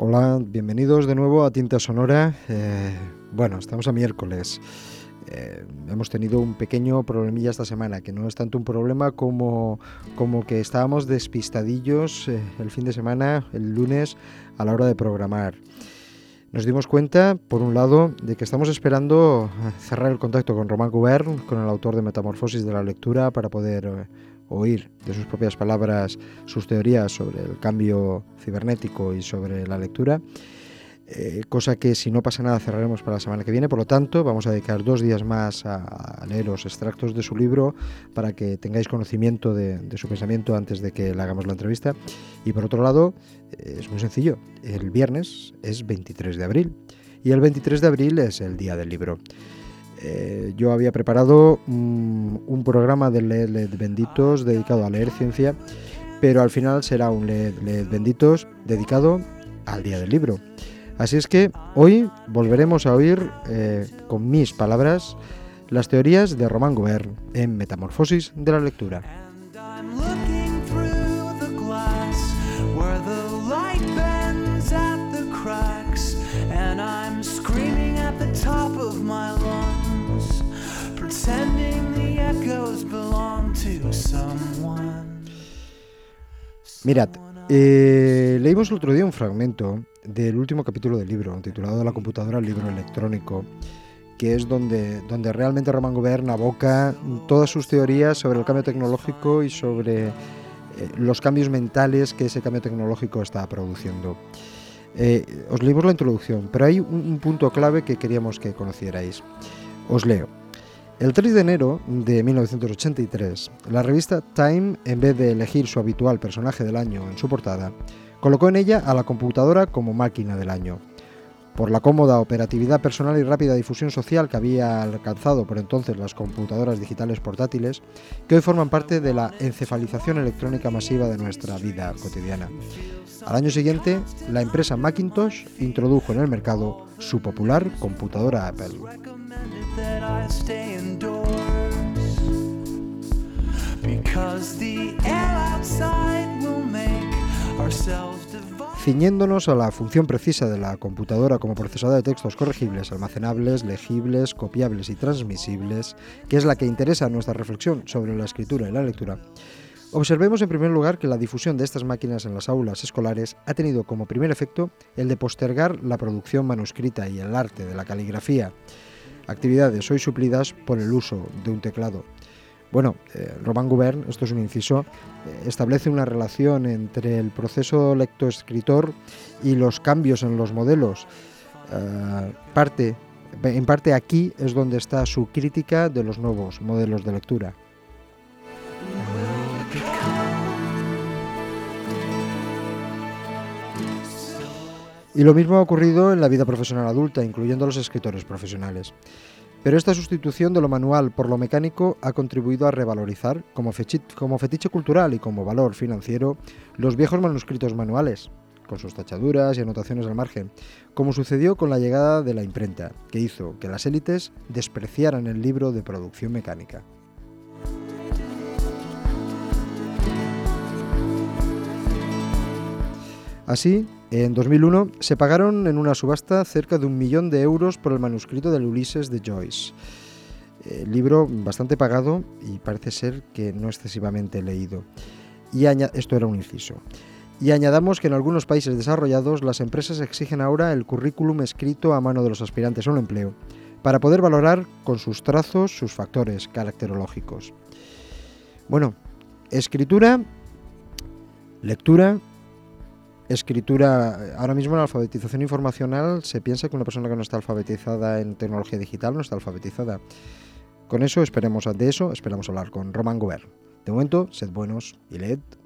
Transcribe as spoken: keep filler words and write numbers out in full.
Hola, bienvenidos de nuevo a Tinta Sonora. Eh, bueno, estamos a miércoles. Eh, hemos tenido un pequeño problemilla esta semana, que no es tanto un problema como, como que estábamos despistadillos eh, el fin de semana, el lunes, a la hora de programar. Nos dimos cuenta, por un lado, de que estamos esperando cerrar el contacto con Romain Gubern, con el autor de Metamorfosis de la lectura, para poder eh, oír de sus propias palabras sus teorías sobre el cambio cibernético y sobre la lectura, eh, cosa que, si no pasa nada, cerraremos para la semana que viene. Por lo tanto, vamos a dedicar dos días más a, a leer los extractos de su libro para que tengáis conocimiento de, de su pensamiento antes de que le hagamos la entrevista. Y por otro lado, eh, es muy sencillo, el viernes es veintitrés de abril y el veintitrés de abril es el día del libro. Eh, yo había preparado um, un programa de Leed, Leed Benditos dedicado a leer ciencia, pero al final será un Leed, Leed Benditos dedicado al día del libro. Así es que hoy volveremos a oír, eh, con mis palabras, las teorías de Romain Gubern en Metamorfosis de la lectura. Mirad, eh, leímos el otro día un fragmento del último capítulo del libro, titulado De la computadora al libro electrónico, que es donde, donde realmente Romain Gubern aboca todas sus teorías sobre el cambio tecnológico y sobre eh, los cambios mentales que ese cambio tecnológico está produciendo. Eh, os leímos la introducción, pero hay un, un punto clave que queríamos que conocierais. Os leo. El tres de enero de mil novecientos ochenta y tres, la revista Time, en vez de elegir su habitual personaje del año en su portada, colocó en ella a la computadora como máquina del año. Por la cómoda operatividad personal y rápida difusión social que había alcanzado por entonces las computadoras digitales portátiles, que hoy forman parte de la encefalización electrónica masiva de nuestra vida cotidiana. Al año siguiente, la empresa Macintosh introdujo en el mercado su popular computadora Apple. Ciñéndonos a la función precisa de la computadora como procesador de textos corregibles, almacenables, legibles, copiables y transmisibles, que es la que interesa nuestra reflexión sobre la escritura y la lectura, observemos en primer lugar que la difusión de estas máquinas en las aulas escolares ha tenido como primer efecto el de postergar la producción manuscrita y el arte de la caligrafía, actividades hoy suplidas por el uso de un teclado. Bueno, eh, Romain Gubern, esto es un inciso, eh, establece una relación entre el proceso lectoescritor y los cambios en los modelos. Eh, parte, en parte aquí es donde está su crítica de los nuevos modelos de lectura. Y lo mismo ha ocurrido en la vida profesional adulta, incluyendo a los escritores profesionales. Pero esta sustitución de lo manual por lo mecánico ha contribuido a revalorizar, como fetiche, como fetiche cultural y como valor financiero, los viejos manuscritos manuales, con sus tachaduras y anotaciones al margen, como sucedió con la llegada de la imprenta, que hizo que las élites despreciaran el libro de producción mecánica. Así, en dos mil uno se pagaron en una subasta cerca de un millón de euros por el manuscrito del Ulises de Joyce. El libro bastante pagado y parece ser que no excesivamente leído. Y aña- esto era un inciso. Y añadamos que en algunos países desarrollados las empresas exigen ahora el currículum escrito a mano de los aspirantes a un empleo para poder valorar con sus trazos sus factores caracterológicos. Bueno, escritura, lectura... Escritura, ahora mismo en la alfabetización informacional se piensa que una persona que no está alfabetizada en tecnología digital no está alfabetizada. Con eso esperemos, de eso esperamos hablar con Romain Gubern. De momento, sed buenos y leed